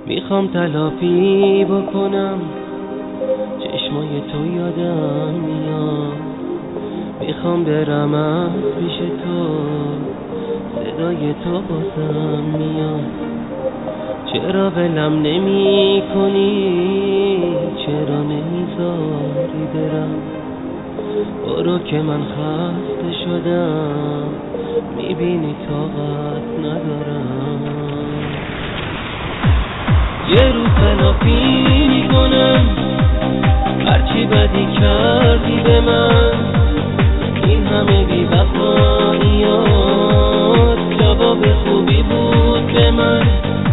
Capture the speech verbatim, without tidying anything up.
میخوام تلافی بکنم، چشمای تو یادم میاد. میخوام برم از پیش تو، صدای تو بازم میاد. چرا ولم نمی کنی، چرا نمیذاری برم؟ برو که من خسته شدم، میبینی طاقت ندارم. یه روز تلافی میکنم هرچی بدی کردی به من. این همه بی وفاییات جواب خوبی بود به من.